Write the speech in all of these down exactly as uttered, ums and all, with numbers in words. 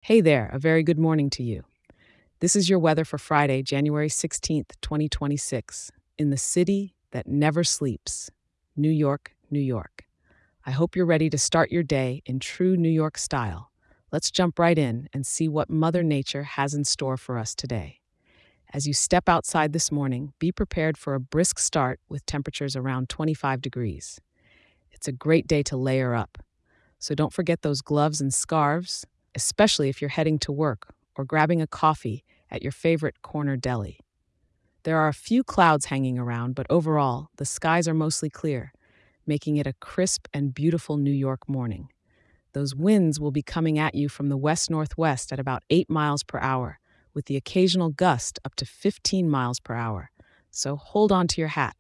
Hey there, a very good morning to you. This is your weather for Friday, January sixteenth, twenty twenty-six, in the city that never sleeps, New York, New York. I hope you're ready to start your day in true New York style. Let's jump right in and see what Mother Nature has in store for us today. As you step outside this morning, be prepared for a brisk start with temperatures around twenty-five degrees. It's a great day to layer up, so don't forget those gloves and scarves, especially if you're heading to work or grabbing a coffee at your favorite corner deli. There are a few clouds hanging around, but overall, the skies are mostly clear, making it a crisp and beautiful New York morning. Those winds will be coming at you from the west northwest at about eight miles per hour, with the occasional gust up to fifteen miles per hour. So hold on to your hat.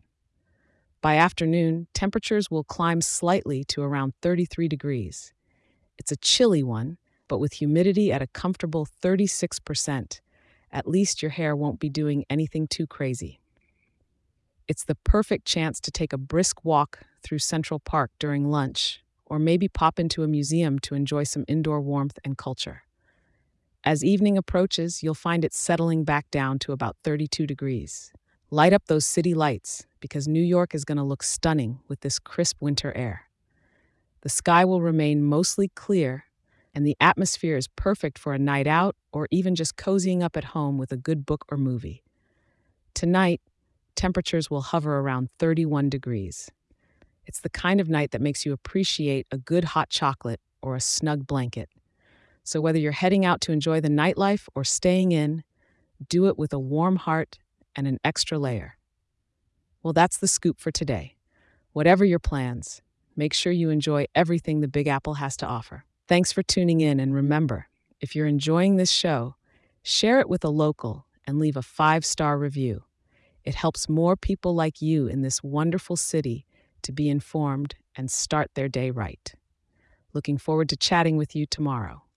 By afternoon, temperatures will climb slightly to around thirty-three degrees. It's a chilly one, but with humidity at a comfortable thirty-six percent, at least your hair won't be doing anything too crazy. It's the perfect chance to take a brisk walk through Central Park during lunch, or maybe pop into a museum to enjoy some indoor warmth and culture. As evening approaches, you'll find it settling back down to about thirty-two degrees. Light up those city lights, because New York is going to look stunning with this crisp winter air. The sky will remain mostly clear, and the atmosphere is perfect for a night out or even just cozying up at home with a good book or movie. Tonight, temperatures will hover around thirty-one degrees. It's the kind of night that makes you appreciate a good hot chocolate or a snug blanket. So whether you're heading out to enjoy the nightlife or staying in, do it with a warm heart and an extra layer. Well, that's the scoop for today. Whatever your plans, make sure you enjoy everything the Big Apple has to offer. Thanks for tuning in, and remember, if you're enjoying this show, share it with a local and leave a five-star review. It helps more people like you in this wonderful city to be informed and start their day right. Looking forward to chatting with you tomorrow.